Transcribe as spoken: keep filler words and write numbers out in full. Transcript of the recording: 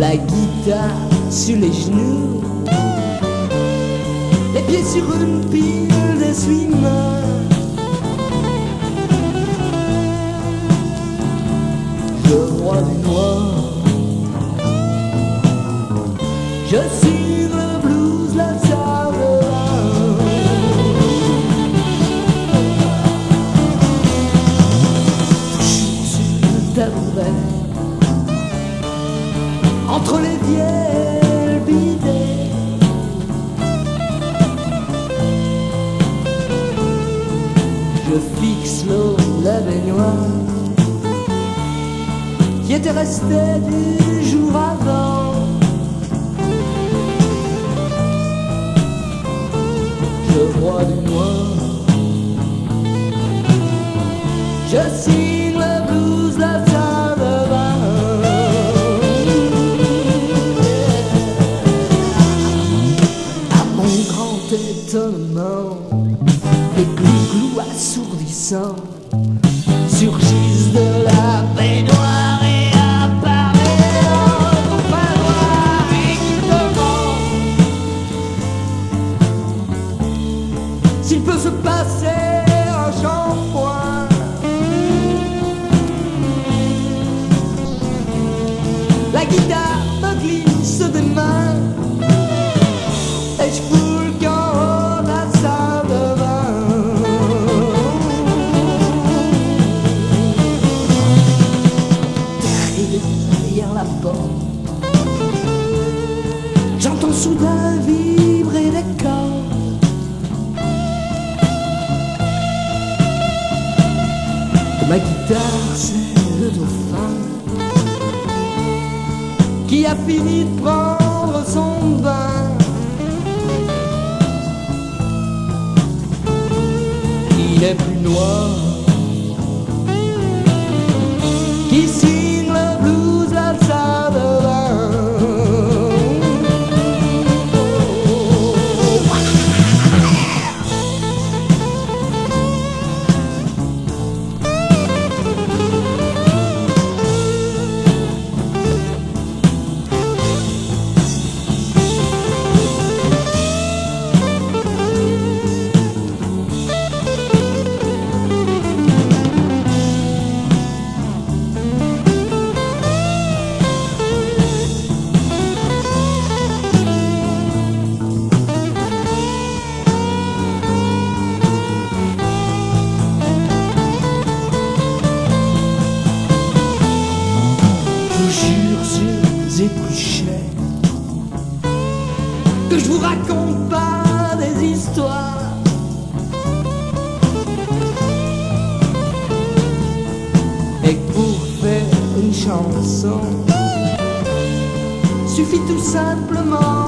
la guitare sur les genoux, les pieds sur une pile d'essuie-mains. Je roi du noir, je suis le blues, la saveur. Je suis sur le tabouret, entre les vieilles bidets. Je fixe l'eau, la baignoire qui était restée du jour avant. Je vois du noir, je signe le blues, la salle de bain. À mon grand étonnement, les glou-glous assourdissants surgissent de la baignoire et apparaissent dans ton manoir et qui demande s'il peut se passer un shampoing. La guitare me glisse des mains et je foule qu'en haut de la salle de bain. Derrière la porte, j'entends soudain vibrer les cordes. Ma guitare, c'est le dauphin qui a fini de prendre son bain. Il est plus noir, qui signe le blues, la salle de bain. Épluchais, que je vous raconte pas des histoires, et que pour faire une chanson suffit tout simplement